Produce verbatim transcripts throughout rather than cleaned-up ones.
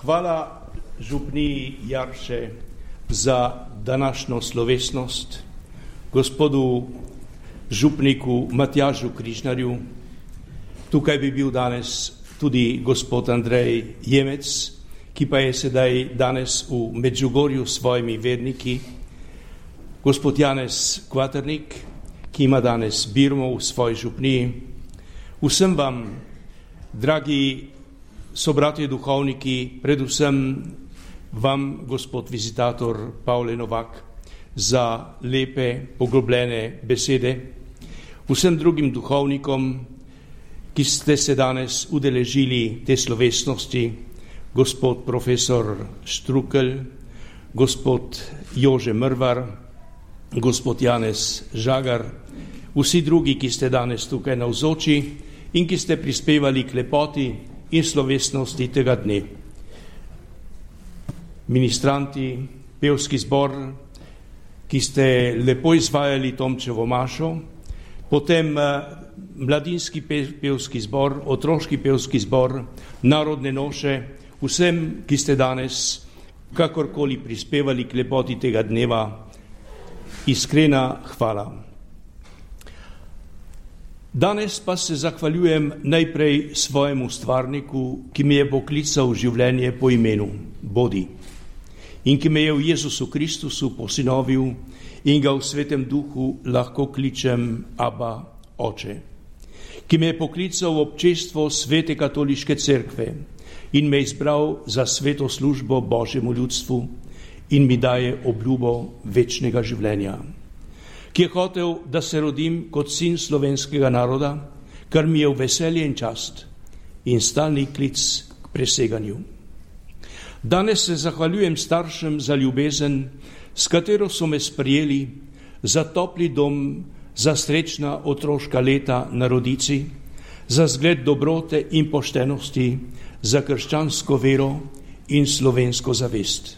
Hvala župniji Jarše za današnjo slovesnost, gospodu župniku Matjažu Križnarju. Tukaj bi bil danes tudi gospod Andrej Jemec, ki pa je sedaj danes v Medžugorju s svojimi verniki, gospod Janez Kvaternik, ki ima danes birmo v svoji župniji. Vsem vam, dragi sobratje duhovniki, predvsem vam, gospod vizitator Pavle Novak, za lepe, poglobljene besede. Vsem drugim duhovnikom, ki ste se danes udeležili te slovesnosti, gospod profesor Štrukelj, gospod Jože Mrvar, gospod Janez Žagar, vsi drugi, ki ste danes tukaj navzoči in ki ste prispevali k lepoti in slovesnosti tega dne. Ministranti, pevski zbor, ki ste lepo izvajali Tomčevo mašo, potem mladinski pevski zbor, otroški pevski zbor, narodne noše, vsem, ki ste danes kakorkoli prispevali k lepoti tega dneva, iskrena hvala. Danes pa se zahvaljujem najprej svojemu stvarniku, ki me je poklical v življenje po imenu Bodi in ki me je v Jezusu Kristusu posinovil in ga v Svetem Duhu lahko kličem Abba, Oče, ki me je poklical v občestvo Svete katoliške cerkve in me izbral za sveto službo Božjemu ljudstvu in mi daje obljubo večnega življenja, ki je hotel, da se rodim kot sin slovenskega naroda, kar mi je v veselje in čast in stalni klic k preseganju. Danes se zahvaljujem staršem za ljubezen, s katero so me sprejeli, za topli dom, za srečna otroška leta na rodici, za zgled dobrote in poštenosti, za krščansko vero in slovensko zavest.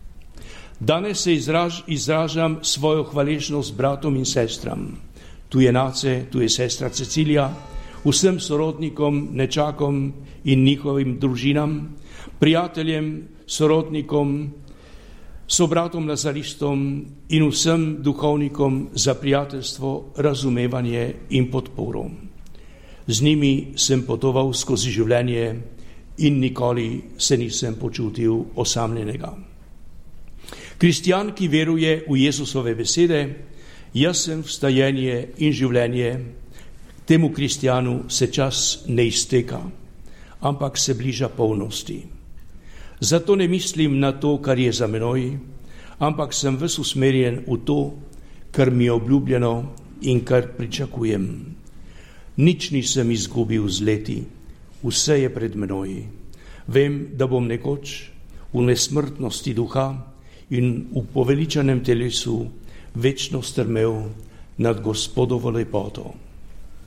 Danes se izraž, izražam svojo hvaležnost bratom in sestram. Tu je Nace, tu je sestra Cecilija, vsem sorodnikom, nečakom in njihovim družinam, prijateljem, sorodnikom, sobratom lazaristom in vsem duhovnikom za prijateljstvo, razumevanje in podporo. Z njimi sem potoval skozi življenje in nikoli se nisem počutil osamljenega. Kristjan, ki veruje v Jezusove besede, jaz sem vstajenje in življenje, temu kristjanu se čas ne izteka, ampak se bliža polnosti. Zato ne mislim na to, kar je za menoj, ampak sem ves usmerjen v to, kar mi je obljubljeno in kar pričakujem. Nič nisem izgubil z leti, vse je pred menoj. Vem, da bom nekoč v nesmrtnosti duha in v poveličanem telesu večno strmel nad Gospodovo lepoto.